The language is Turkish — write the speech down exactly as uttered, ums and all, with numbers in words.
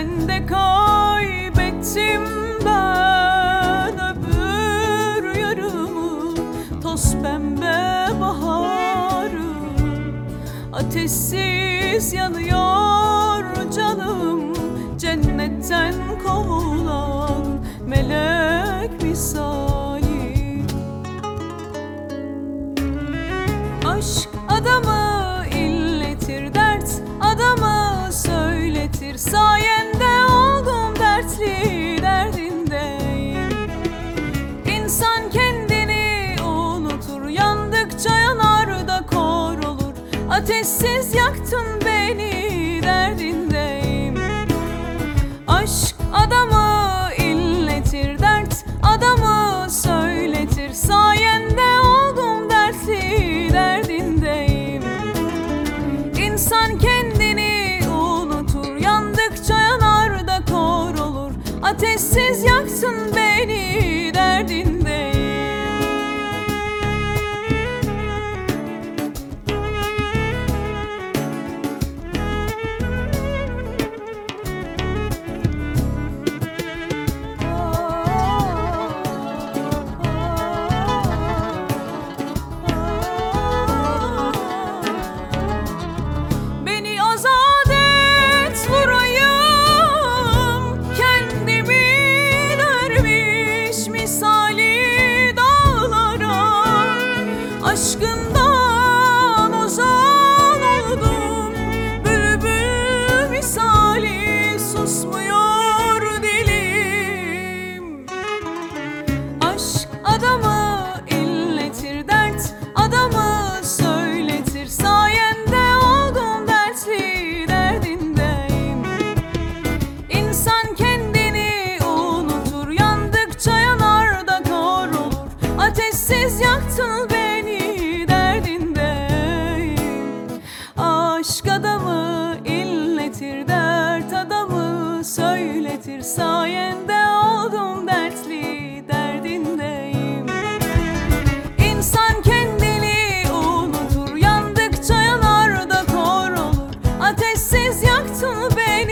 sende kaybettim ben öbür yarımı, toz pembe baharı. Ateşsiz yanıyor canım, cennetten kovulan melek misali. Aşk adamı inletir, dert adamı söyletir. Sayende oldum dertli, derdindeyim. İnsan kendini unutur, yandıkça yanar da kor olur. Ateşsiz yaktın beni, derdindeyim. Aşk adamı inletir, dert adamı söyletir. Sayende oldum dertli, derdindeyim. İnsan kendini unutur, yandıkça yanar da kor olur. Ateşsiz yaktın beni, derdindeyim. Aşkından ozan oldum, bülbül misali susmuyor dilim. Aşk adamı inletir, dert adamı söyletir. Sayende oldum dertli, derdindeyim. İnsan kendini unutur, yandıkça yanar da kor olur. Ateşsiz yaktın beni, aşk adamı inletir, dert adamı söyletir. Sayende oldum dertli, derdindeyim. İnsan kendini unutur, yandıkça yanar da kor olur. Ateşsiz yaktın beni,